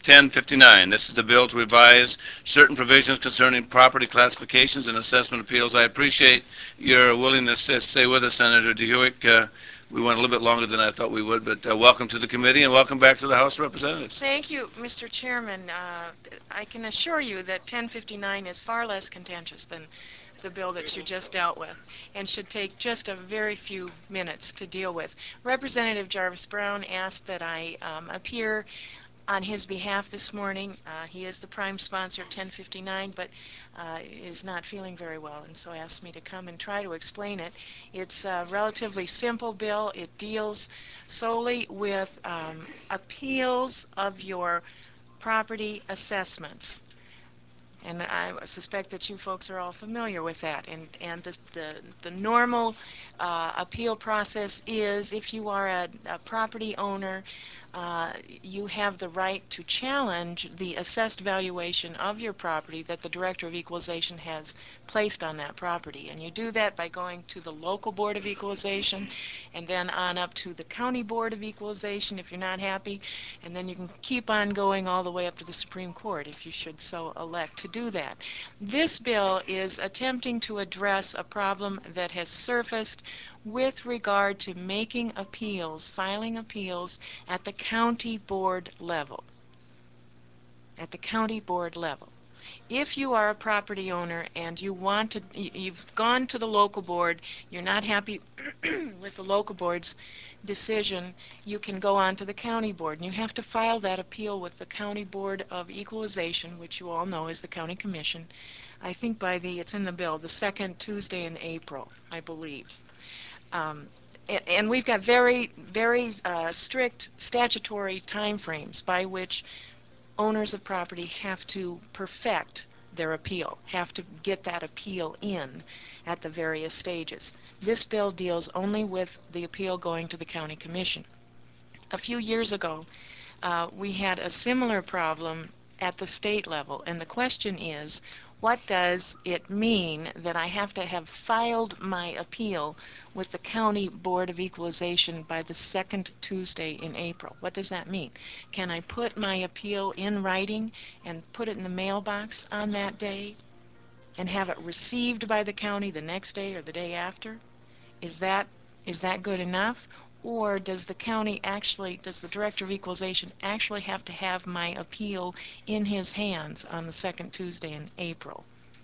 1059. This is the bill to revise certain provisions concerning property classifications and assessment appeals. I appreciate your willingness to stay with us, Senator DeHuick. We went a little bit longer than I thought we would, but welcome to the committee and welcome back to the House of Representatives. Thank you, Mr. Chairman. I can assure you that 1059 is far less contentious than the bill that you just dealt with and should take just a very few minutes to deal with. Representative Jarvis Brown asked that I appear on his behalf this morning. He is the prime sponsor of 1059, but is not feeling very well, and so asked me to come and try to explain it. It's a relatively simple bill. It deals solely with appeals of your property assessments. And I suspect that you folks are all familiar with that. And the normal appeal process is, if you are a property owner, you have the right to challenge the assessed valuation of your property that the Director of Equalization has placed on that property. And you do that by going to the local Board of Equalization and then on up to the County Board of Equalization if you're not happy. And then you can keep on going all the way up to the Supreme Court if you should so elect to do that. This bill is attempting to address a problem that has surfaced with regard to making appeals, filing appeals at the county board level. At the county board level. If you are a property owner and you've gone to the local board, you're not happy with the local board's decision, you can go on to the county board, and you have to file that appeal with the County Board of Equalization, which you all know is the county commission. I think it's in the bill, the second Tuesday in April, I believe. And we've got very, very strict statutory timeframes by which owners of property have to perfect their appeal, have to get that appeal in at the various stages. This bill deals only with the appeal going to the county commission. A few years ago, we had a similar problem at the state level, and the question is, what does it mean that I have to have filed my appeal with the County Board of Equalization by the second Tuesday in April? What does that mean? Can I put my appeal in writing and put it in the mailbox on that day and have it received by the county the next day or the day after? Is that good enough? Or does the Director of Equalization actually have to have my appeal in his hands on the second Tuesday in April?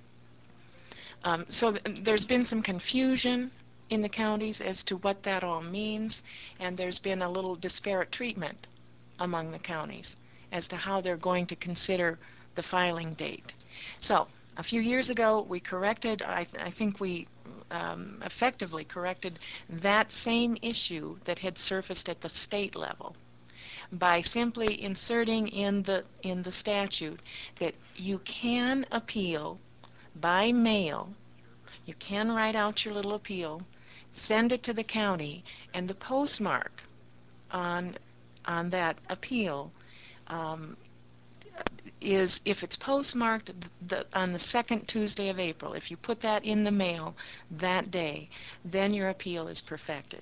So there's been some confusion in the counties as to what that all means, and there's been a little disparate treatment among the counties as to how they're going to consider the filing date. So a few years ago, we corrected, I think we effectively corrected that same issue that had surfaced at the state level by simply inserting in the statute that you can appeal by mail. You can write out your little appeal, send it to the county, and the postmark on that appeal is, if it's postmarked on the second Tuesday of April, if you put that in the mail that day, then your appeal is perfected.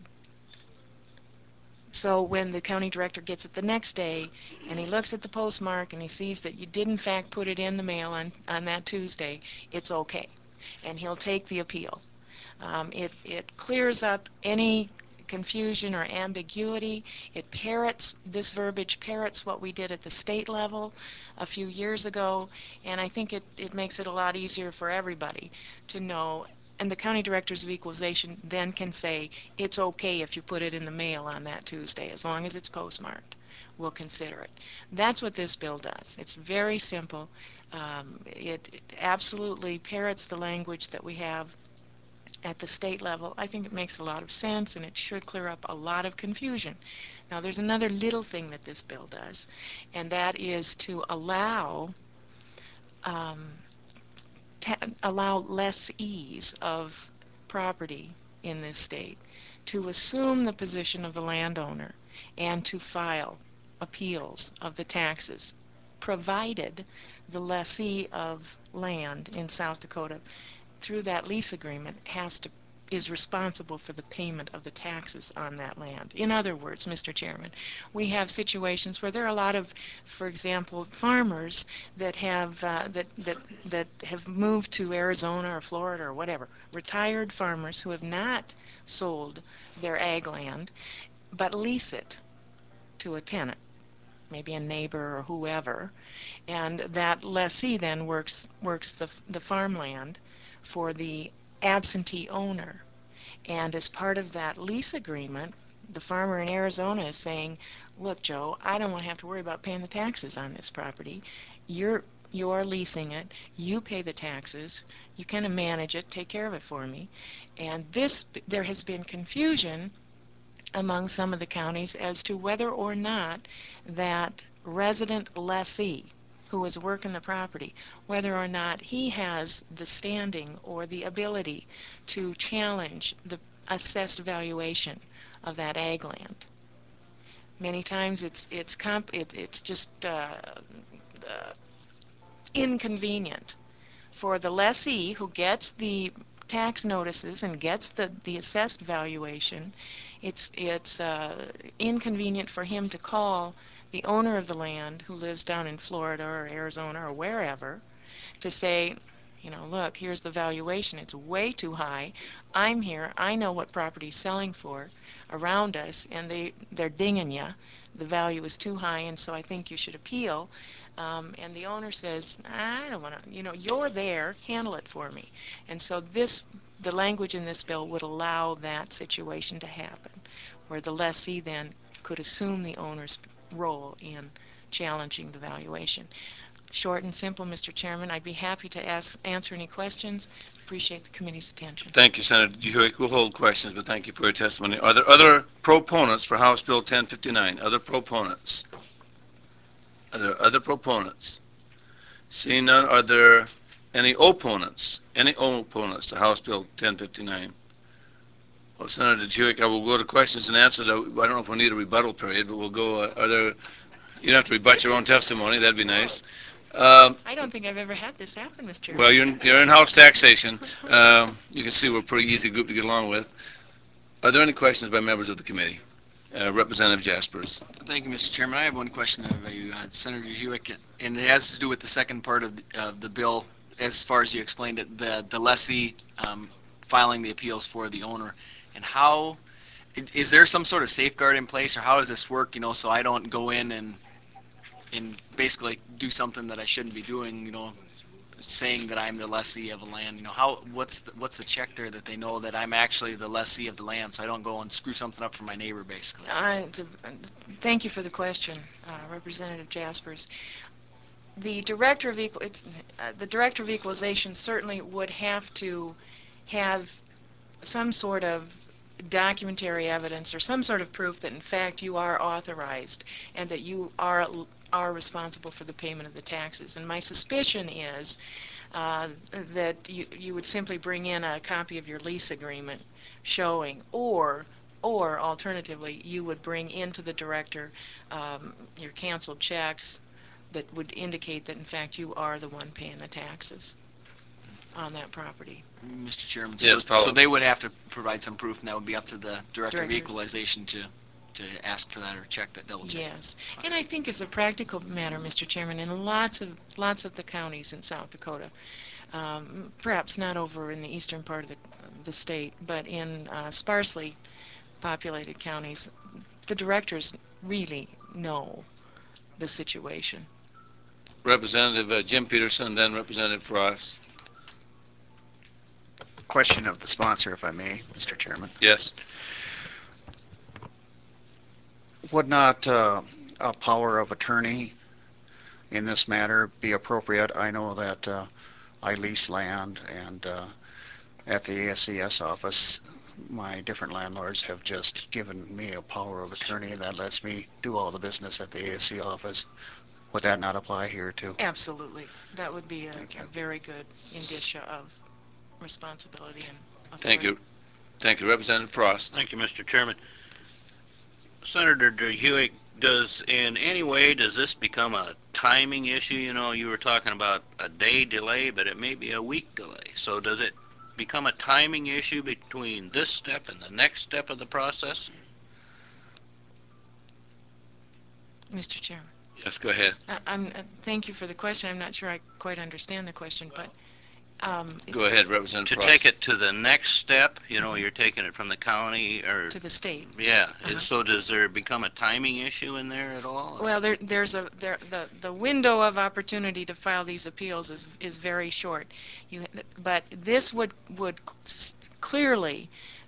So when the county director gets it the next day and he looks at the postmark and he sees that you did in fact put it in the mail on that Tuesday, it's okay, and he'll take the appeal. It clears up any confusion or ambiguity. This verbiage parrots what we did at the state level a few years ago, and I think it makes it a lot easier for everybody to know. And the county directors of equalization then can say, it's okay if you put it in the mail on that Tuesday, as long as it's postmarked. We'll consider it. That's what this bill does. It's very simple. It absolutely parrots the language that we have at the state level. I think it makes a lot of sense, and it should clear up a lot of confusion. Now, there's another little thing that this bill does, and that is to allow lessees of property in this state to assume the position of the landowner and to file appeals of the taxes, provided the lessee of land in South Dakota through that lease agreement has to is responsible for the payment of the taxes on that land. In other words, Mr. Chairman, we have situations where there are a lot of, for example, farmers that have that have moved to Arizona or Florida or whatever, retired farmers who have not sold their ag land but lease it to a tenant, maybe a neighbor or whoever, and that lessee then works the farmland for the absentee owner. And as part of that lease agreement, the farmer in Arizona is saying, look, Joe, I don't want to have to worry about paying the taxes on this property. You're leasing it. You pay the taxes. You kind of manage it, take care of it for me. And there has been confusion among some of the counties as to whether or not that resident lessee who is working the property, whether or not he has the standing or the ability to challenge the assessed valuation of that ag land. Many times it's just inconvenient for the lessee who gets the tax notices and gets the assessed valuation. It's inconvenient for him to call the owner of the land who lives down in Florida or Arizona or wherever to say, look, here's the valuation. It's way too high. I'm here. I know what property's selling for around us, and they're dinging you. The value is too high, and so I think you should appeal. And the owner says, I don't want to, you're there, handle it for me. And so the language in this bill would allow that situation to happen, where the lessee then could assume the owner's role in challenging the valuation. Short and simple, Mr. Chairman. I'd be happy to answer any questions. Appreciate the committee's attention. Thank you, Senator Hewitt. We'll hold questions, but thank you for your testimony. Are there other proponents for House Bill 1059? Other proponents? Are there other proponents? Seeing none, are there any opponents? Any opponents to House Bill 1059? Well, Senator Hewitt, I will go to questions and answers. I don't know if we need a rebuttal period, but we'll go. You don't have to rebut your own testimony. That'd be nice. I don't think I've ever had this happen, Mr. Chairman. Well, you're in-house taxation. You can see we're a pretty easy group to get along with. Are there any questions by members of the committee? Representative Jaspers. Thank you, Mr. Chairman. I have one question of you, Senator Hewitt, and it has to do with the second part of the bill, as far as you explained it, the lessee filing the appeals for the owner. And how is there some sort of safeguard in place, or how does this work? So I don't go in and basically do something that I shouldn't be doing. Saying that I'm the lessee of a land. What's the check there that they know that I'm actually the lessee of the land, so I don't go and screw something up for my neighbor, basically. Thank you for the question, Representative Jaspers. The Director of Equalization certainly would have to have some sort of documentary evidence or some sort of proof that in fact you are authorized and that you are responsible for the payment of the taxes. And my suspicion is that you would simply bring in a copy of your lease agreement showing, or alternatively you would bring into the director your canceled checks that would indicate that in fact you are the one paying the taxes on that property. Mr. Chairman, yes, so they would have to provide some proof, and that would be up to the Director of Directors. Equalization to ask for that or check that, double check. Yes, and I think as a practical matter, Mr. Chairman, in lots of the counties in South Dakota, perhaps not over in the eastern part of the state, but in sparsely populated counties, the directors really know the situation. Representative Jim Peterson, and then Representative Frost. Question of the sponsor, if I may, Mr. Chairman. Yes. Would not a power of attorney in this matter be appropriate? I know that I lease land, and at the ASCS office, my different landlords have just given me a power of attorney that lets me do all the business at the ASC office. Would that not apply here too? Absolutely. That would be a very good indicia of responsibility and authority. Thank you. Thank you. Representative Frost. Thank you, Mr. Chairman. Senator Hewitt, does this become a timing issue? You were talking about a day delay, but it may be a week delay. So does it become a timing issue between this step and the next step of the process? Mr. Chairman. Yes, go ahead. Thank you for the question. I'm not sure I quite understand the question, but Go ahead, Representative To Frost. take it to the next step, you're taking it from the county or to the state. yeah. Uh-huh. So does there become a timing issue in there at all? Well, the window of opportunity to file these appeals is very short. But this would clearly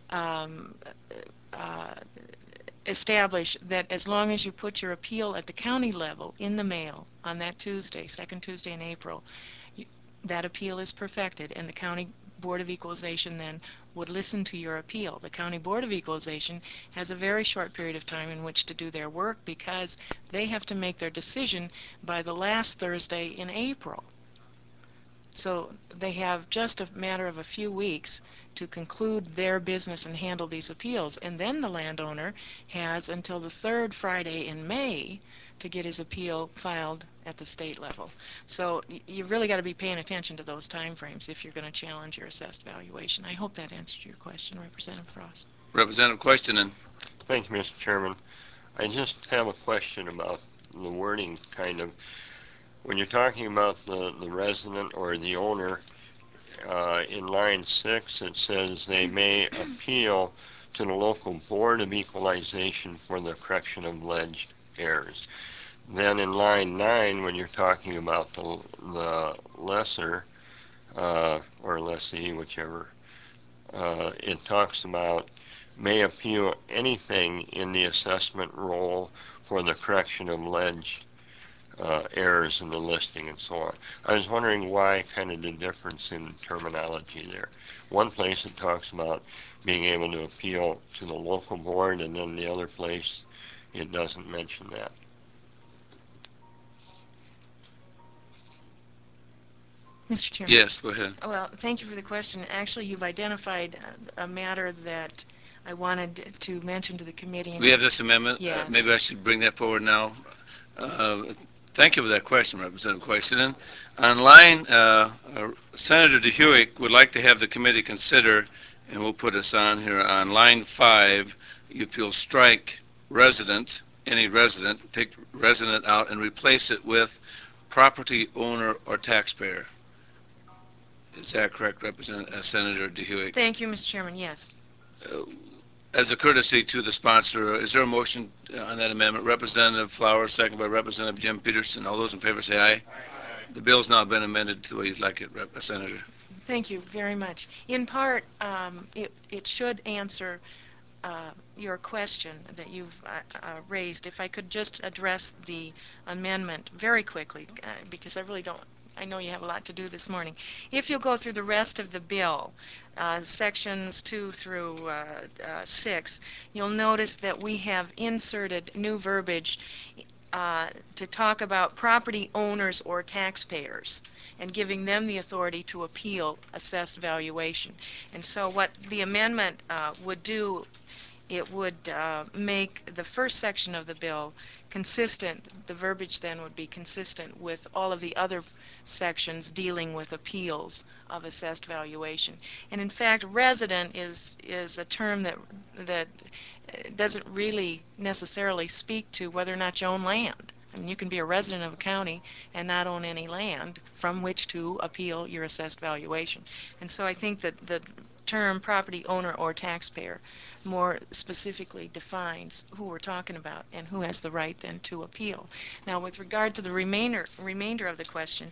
establish that as long as you put your appeal at the county level in the mail on that Tuesday, second Tuesday in April, that appeal is perfected, and the County Board of Equalization then would listen to your appeal. The County Board of Equalization has a very short period of time in which to do their work because they have to make their decision by the last Thursday in April. So they have just a matter of a few weeks to conclude their business and handle these appeals. And then the landowner has until the third Friday in May to get his appeal filed at the state level. So you've really got to be paying attention to those time frames if you're going to challenge your assessed valuation. I hope that answered your question, Representative Frost. Representative Questioning. Thank you, Mr. Chairman. I just have a question about the wording, kind of. When you're talking about the resident or the owner, in line 6 it says they may appeal to the local Board of Equalization for the correction of alleged errors. Then in line 9, when you're talking about the lesser or lessee, whichever, it talks about may appeal anything in the assessment roll for the correction of alleged errors in the listing and so on. I was wondering why kind of the difference in terminology there. One place it talks about being able to appeal to the local board, and then the other place it doesn't mention that. Mr. Chairman. Yes, go ahead. Well, thank you for the question. Actually, you've identified a matter that I wanted to mention to the committee. We have this amendment. Yes. Maybe I should bring that forward now. Thank you for that question, Representative Questioning. On line, Senator DeHuick would like to have the committee consider, and we'll put this on here, on line 5, if you'll strike resident, any resident, take resident out and replace it with property owner or taxpayer. Is that correct, Senator DeHuick? Thank you, Mr. Chairman. Yes. As a courtesy to the sponsor, is there a motion on that amendment? Representative Flowers, second by Representative Jim Peterson. All those in favor say aye. The bill's now been amended to the way you'd like it, Senator. Thank you very much. In part, it should answer your question that you've raised. If I could just address the amendment very quickly, because I know you have a lot to do this morning. If you'll go through the rest of the bill, sections 2 through 6, you'll notice that we have inserted new verbiage to talk about property owners or taxpayers and giving them the authority to appeal assessed valuation. And so what the amendment would do, it would make the first section of the bill consistent. The verbiage then would be consistent with all of the other sections dealing with appeals of assessed valuation. And in fact, resident is a term that doesn't really necessarily speak to whether or not you own land. I mean, you can be a resident of a county and not own any land from which to appeal your assessed valuation. And so I think that the term property owner or taxpayer more specifically defines who we're talking about and who has the right then to appeal. Now, with regard to the remainder of the question,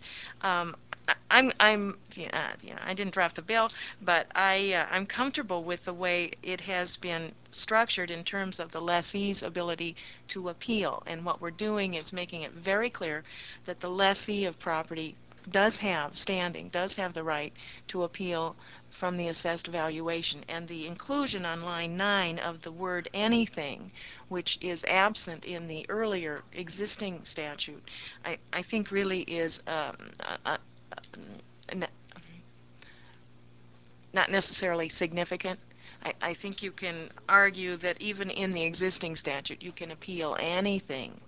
I didn't draft the bill, but I'm comfortable with the way it has been structured in terms of the lessee's ability to appeal. And what we're doing is making it very clear that the lessee of property does have the right to appeal from the assessed valuation. And the inclusion on line 9 of the word anything, which is absent in the earlier existing statute, I think really is not necessarily significant. I think you can argue that even in the existing statute you can appeal anything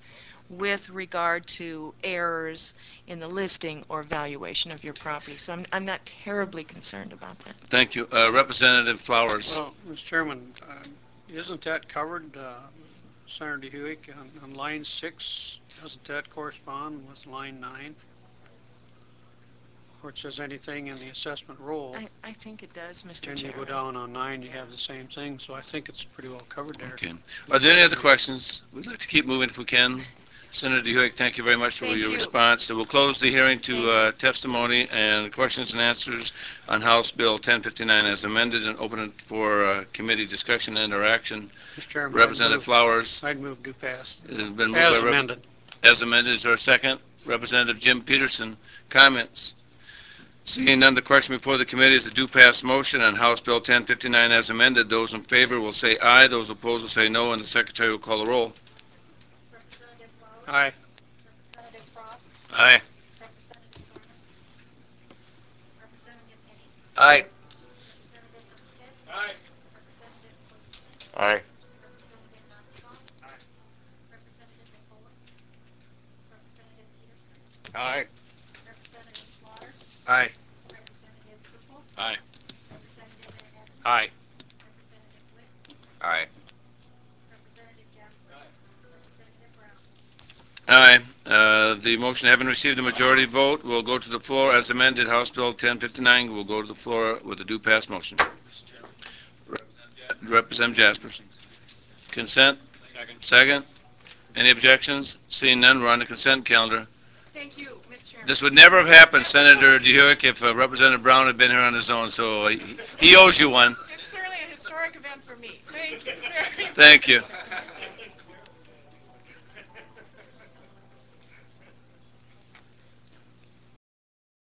with regard to errors in the listing or valuation of your property. So I'm not terribly concerned about that. Thank you. Representative Flowers. Well, Mr. Chairman, isn't that covered, Senator DeHuick, on line 6? Doesn't that correspond with line 9? Where it says anything in the assessment roll? I think it does, Mr. And you Chairman. go down on 9, you have the same thing, so I think it's pretty well covered there. Okay. Are there any other questions? We'd like to keep moving if we can. Senator DeHuick, thank you very much for Thank your you. response. So we'll close the hearing to testimony and questions and answers on House Bill 1059 as amended and open it for committee discussion and or action. Mr. Chairman, Representative Flowers. I'd move to pass. It has been moved As by amended. As amended. Is there a second? Representative Jim Peterson. Comments? Seeing none, the question before the committee is a do pass motion on House Bill 1059 as amended. Those in favor will say aye. Those opposed will say no, and the secretary will call the roll. Representative Flowers? Aye. Representative Frost? Aye. Representative Furnace? Representative Hennies? Aye. Representative Umstead? Aye. Representative Postma? Aye. Representative Nantakoff? Representative McCullough? Representative Peterson? Aye. Representative Slaughter? Aye. Representative Kruppel? Aye. Representative Van Everen? Aye. Representative Witt? Aye. Representative Jasper? Representative Brown? Aye. The motion having received a majority vote will go to the floor as amended. House Bill 1059 will go to the floor with a do pass motion. Representative Jaspers. Consent? Second. Any objections? Seeing none, we're on the consent calendar. Thank you, Mr. Chairman. This would never have happened, Senator DeHuick, if Representative Brown had been here on his own, so he owes you one. It's certainly a historic event for me. Thank you very much. Thank you.